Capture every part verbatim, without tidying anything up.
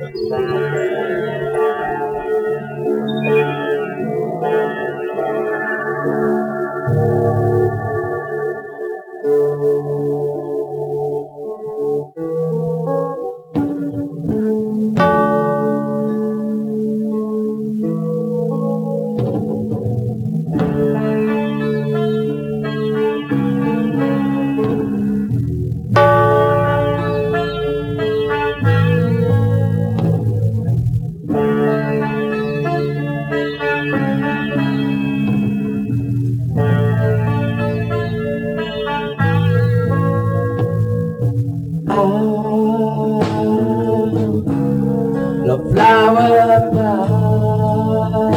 The flower pie.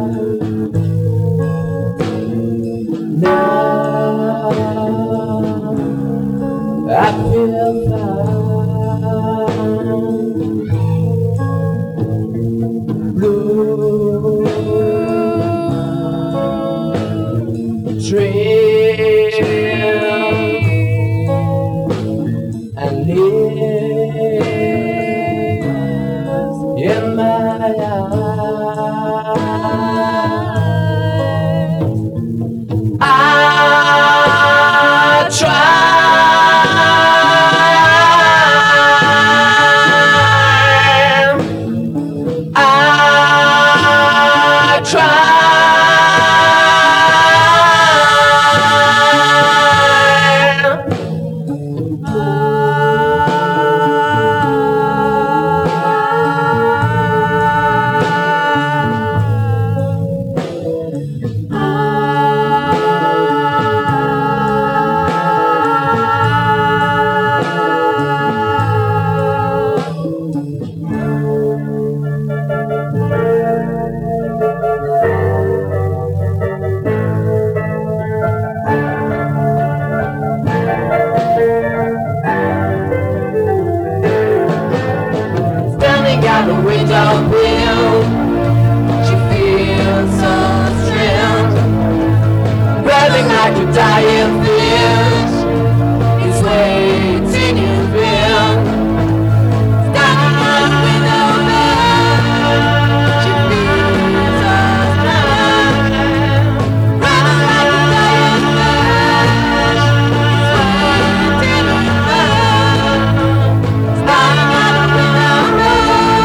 Now I feel fine. Blue trail and live in my eyes. I try, I try. Out the window bill, she feels so strange, breathing like a dying fish. It's waiting in vain. Standing out the window bill, she feels so strange, breathing like a dying fish. It's waiting in vain. Standing out the window bill.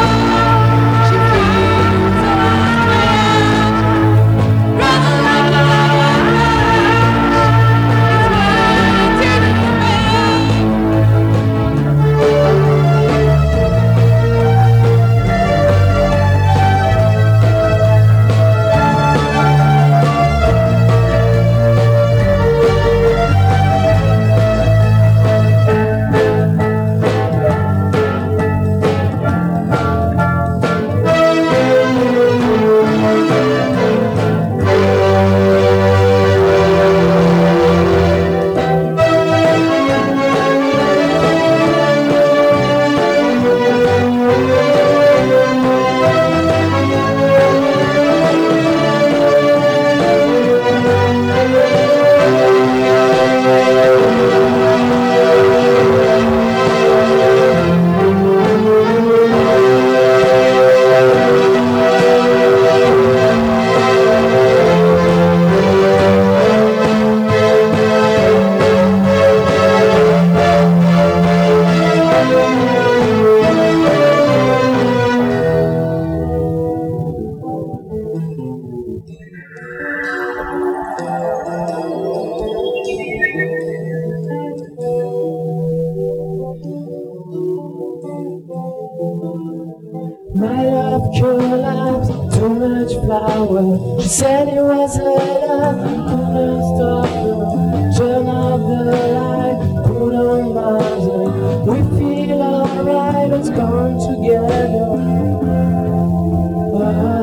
My love collapsed, too much flour. She said it was her love, couldn't stop her. Turn off the light, put on music. We feel alright, let's come together. Oh,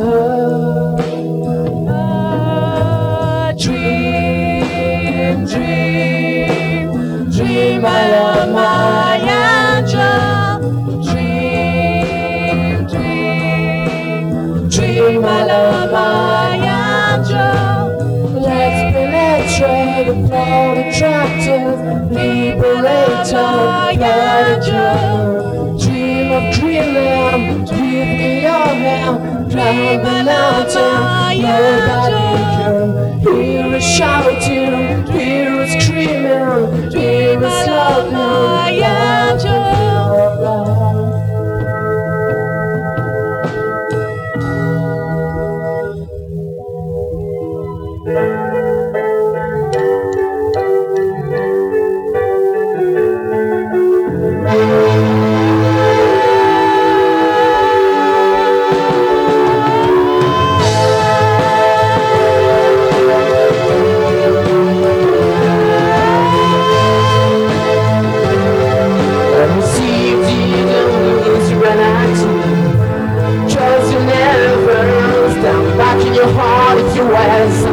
oh, dream, dream, dream, I love my angel. Dream, I love my angel. Let's penetrate the floor, attractive, liberator, predator. Dream of dreamland, come to give me your hand. Climb the mountain, nobody can hear us shouting, hear us screaming, hear us loving. Love will love. Trust you never stand back in your heart if you wear